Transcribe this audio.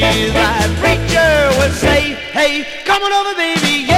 That preacher would say, hey, come on over, baby, yeah.